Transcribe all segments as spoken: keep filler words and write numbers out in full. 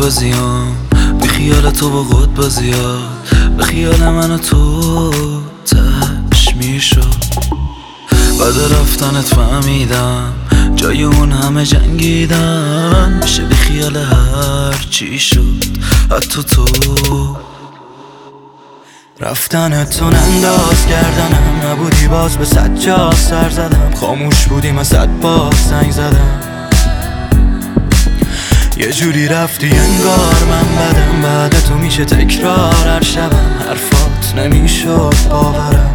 بازیام بی خیال تو با خود بازیات، به خیال من و تو تش میشد. بعد رفتنت فهمیدم جای اون همه جنگیدم، میشه بی خیال هر چی شد حتی تو. رفتن تو انداز کردنم، نبودی باز به صد جا سر زدم، خاموش بودی من صد بار زنگ زدم. یه جوری رفتی انگار من بدم، بعد تو میشه تکرار هر شبم، حرفات نمیشد باورم.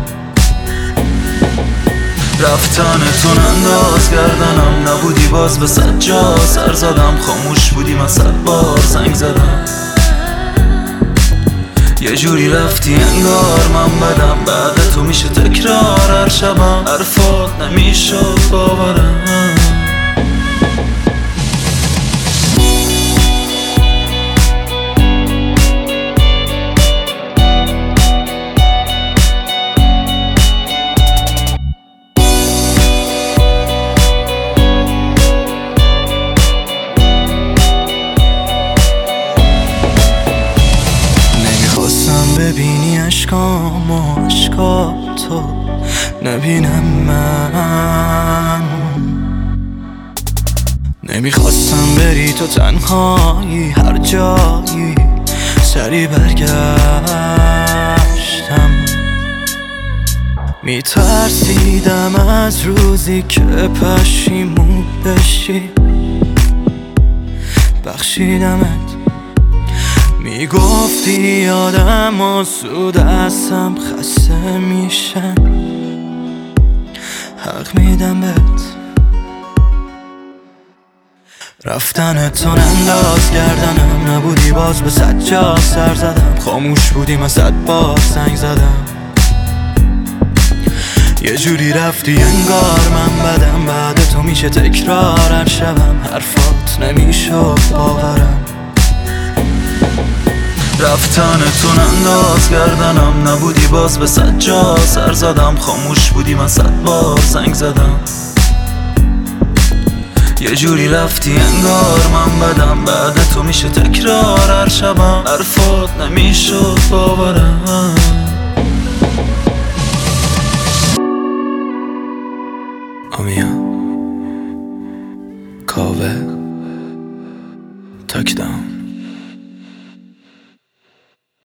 رفتن تو انداز کردنم، نبودی باز به صد جا سر زدم، خاموش بودی من صد بار زنگ زدم. یه جوری رفتی انگار من بدم، بعد تو میشه تکرار هر شبم، حرفات نمیشد باورم. ببینی عشقام و عشقاتو نبینم من، نمیخواستم بری تو تنهایی هر جایی، سری برگشتم. میترسیدم از روزی که پشیمون بشی، بخشیدمت. میگفتی یادم و سود هستم خسته میشن، حق میدم بهت. رفتن تو انداز کردنم، نبودی باز به صد جا سر زدم، خاموش بودی من صد بار زنگ زدم. یه جوری رفتی انگار من بدم، بعد تو میشه تکرار هر شبم، حرفات نمیشد باورم. رفتن تو انداز کردنم، نبودی باز به صد جا سر زدم، خاموش بودی من صد بار زنگ زدم. یه جوری رفتی انگار من بدم، بعد تو میشه تکرار هر شبم، حرفات نمیشد باورم. آمیا کاوه تاکدام.